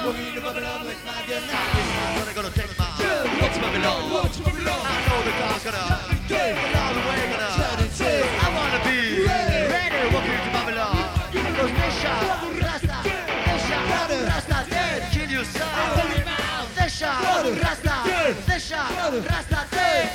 Walking to Babylon with my dear now. Gonna go to take my watch Babylon. I know the car's gonna get all the way gonna. I wanna be ready. Walking to Babylon. Cause Nisha, Rasta, Rasta, dead. Kill yourself. Nisha, Rasta, Rasta, dead.